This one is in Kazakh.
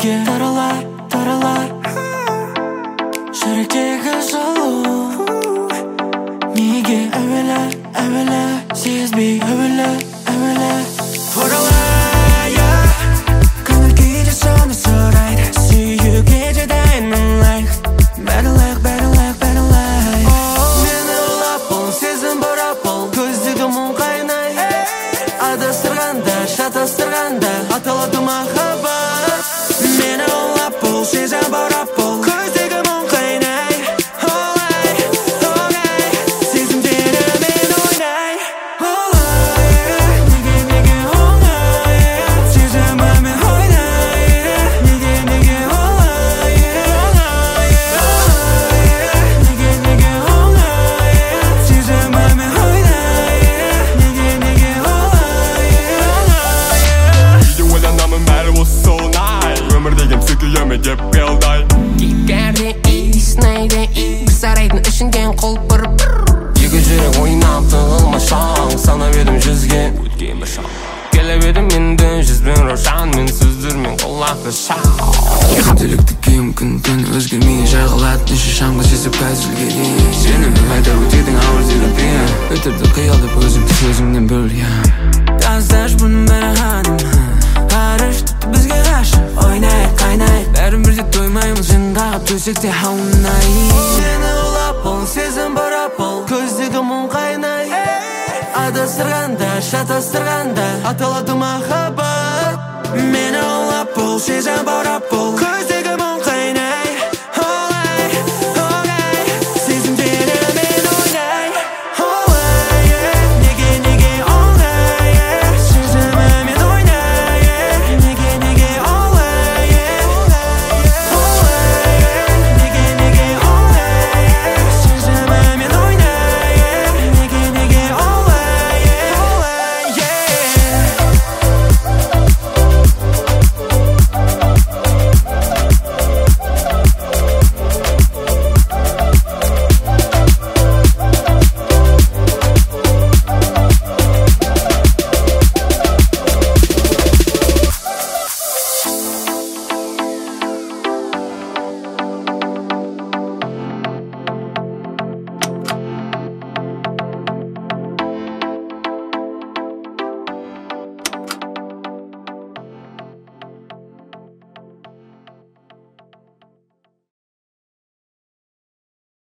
неге тарала жүректегі жылу неге әуелі сезбей әуелі оралайя көңіл күйде соны сұрайды сүйуге де дайынмын бәрі лайық мені ұлап бол сезім борап бол көздегі мұң қайнай адастырғанда шатастырғанда аталады махаббат мені ұлап бол сезім борап бол көздегі мұң қайнай олай сезімдерімен ойнай олай неге олай сезімімен ойнай неге олай неге олай сезімімен ойнай неге олай Үйде ойланамын бәрі осы оңай өмір деген сүйкүйеме деп белдай Кикерде иснайде бір сарайдың ішінден құлпыр екі жүрек ойнап тығылмашаң санап едім жүзге өткен бір шақ келіп едім енді жүзбен рошан мен сөздермен құлақты шау күнделікті кем күн түн өзгермей жайғалады неше шаңғы сезіп әзілге дейін сенің қайда өтедің ауыр терапия өтірді қиялдап өзімді сөзімнен бөлген газдаш бұның бәрі ханым ғарыш тіпті бізге ғашық ойнайық қайнайық бәрімізде тоймаймыз жындағы төсекте аунайық сені ұлап бол сезім борап бол көздегі мұң қайнай адастырғанда шатастырғанда аталады махаббат мені ұлап бол сезім борап бол